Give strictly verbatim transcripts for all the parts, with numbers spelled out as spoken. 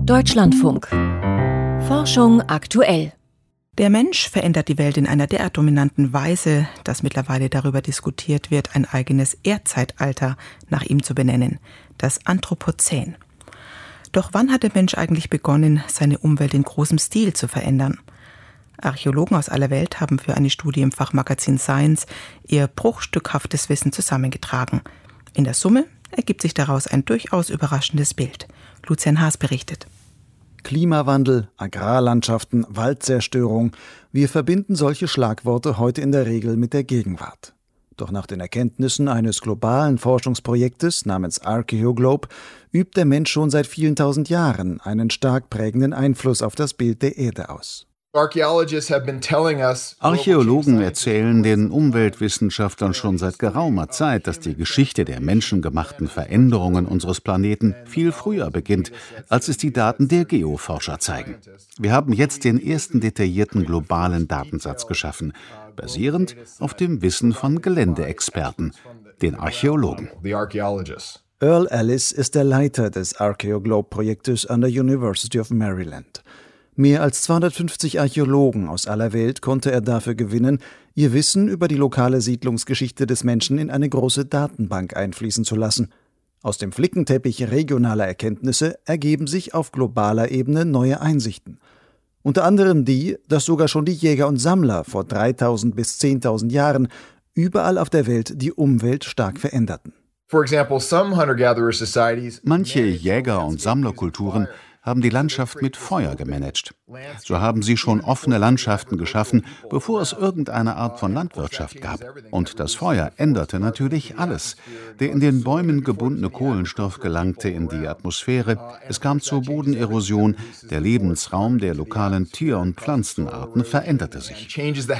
Deutschlandfunk. Forschung aktuell. Der Mensch verändert die Welt in einer derart dominanten Weise, dass mittlerweile darüber diskutiert wird, ein eigenes Erdzeitalter nach ihm zu benennen, das Anthropozän. Doch wann hat der Mensch eigentlich begonnen, seine Umwelt in großem Stil zu verändern? Archäologen aus aller Welt haben für eine Studie im Fachmagazin Science ihr bruchstückhaftes Wissen zusammengetragen. In der Summe ergibt sich daraus ein durchaus überraschendes Bild. Lucian Haas berichtet. Klimawandel, Agrarlandschaften, Waldzerstörung. Wir verbinden solche Schlagworte heute in der Regel mit der Gegenwart. Doch nach den Erkenntnissen eines globalen Forschungsprojektes namens Archaeoglobe übt der Mensch schon seit vielen tausend Jahren einen stark prägenden Einfluss auf das Bild der Erde aus. Archäologen erzählen den Umweltwissenschaftlern schon seit geraumer Zeit, dass die Geschichte der menschengemachten Veränderungen unseres Planeten viel früher beginnt, als es die Daten der Geoforscher zeigen. Wir haben jetzt den ersten detaillierten globalen Datensatz geschaffen, basierend auf dem Wissen von Geländeexperten, den Archäologen. Earl Ellis ist der Leiter des Archaeoglobe-Projektes an der University of Maryland. Mehr als zweihundertfünfzig Archäologen aus aller Welt konnte er dafür gewinnen, ihr Wissen über die lokale Siedlungsgeschichte des Menschen in eine große Datenbank einfließen zu lassen. Aus dem Flickenteppich regionaler Erkenntnisse ergeben sich auf globaler Ebene neue Einsichten. Unter anderem die, dass sogar schon die Jäger und Sammler vor dreitausend bis zehntausend Jahren überall auf der Welt die Umwelt stark veränderten. Manche Jäger- und Sammlerkulturen haben die Landschaft mit Feuer gemanagt. So haben sie schon offene Landschaften geschaffen, bevor es irgendeine Art von Landwirtschaft gab. Und das Feuer änderte natürlich alles. Der in den Bäumen gebundene Kohlenstoff gelangte in die Atmosphäre, es kam zur Bodenerosion, der Lebensraum der lokalen Tier- und Pflanzenarten veränderte sich.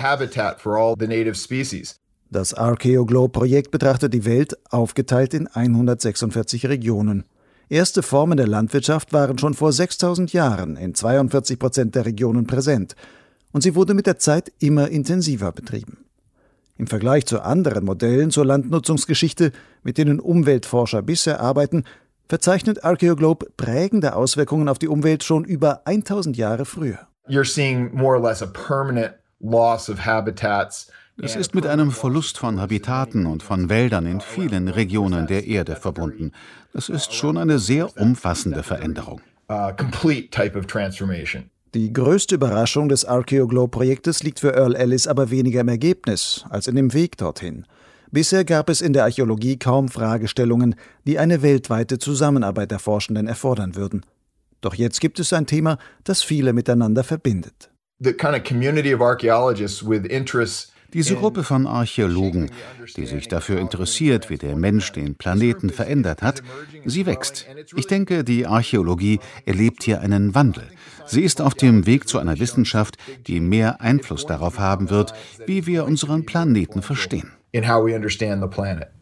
Das Archaeoglobe-Projekt betrachtet die Welt aufgeteilt in hundertsechsundvierzig Regionen. Erste Formen der Landwirtschaft waren schon vor sechstausend Jahren in zweiundvierzig Prozent der Regionen präsent und sie wurde mit der Zeit immer intensiver betrieben. Im Vergleich zu anderen Modellen zur Landnutzungsgeschichte, mit denen Umweltforscher bisher arbeiten, verzeichnet Archaeoglobe prägende Auswirkungen auf die Umwelt schon über tausend Jahre früher. You're seeing more or less a permanent loss of habitats. Es ist mit einem Verlust von Habitaten und von Wäldern in vielen Regionen der Erde verbunden. Das ist schon eine sehr umfassende Veränderung. Die größte Überraschung des Archaeoglobe-Projektes liegt für Earl Ellis aber weniger im Ergebnis als in dem Weg dorthin. Bisher gab es in der Archäologie kaum Fragestellungen, die eine weltweite Zusammenarbeit der Forschenden erfordern würden. Doch jetzt gibt es ein Thema, das viele miteinander verbindet. The kind of community of archaeologists with interests. Diese Gruppe von Archäologen, die sich dafür interessiert, wie der Mensch den Planeten verändert hat, sie wächst. Ich denke, die Archäologie erlebt hier einen Wandel. Sie ist auf dem Weg zu einer Wissenschaft, die mehr Einfluss darauf haben wird, wie wir unseren Planeten verstehen. In how we understand the planet.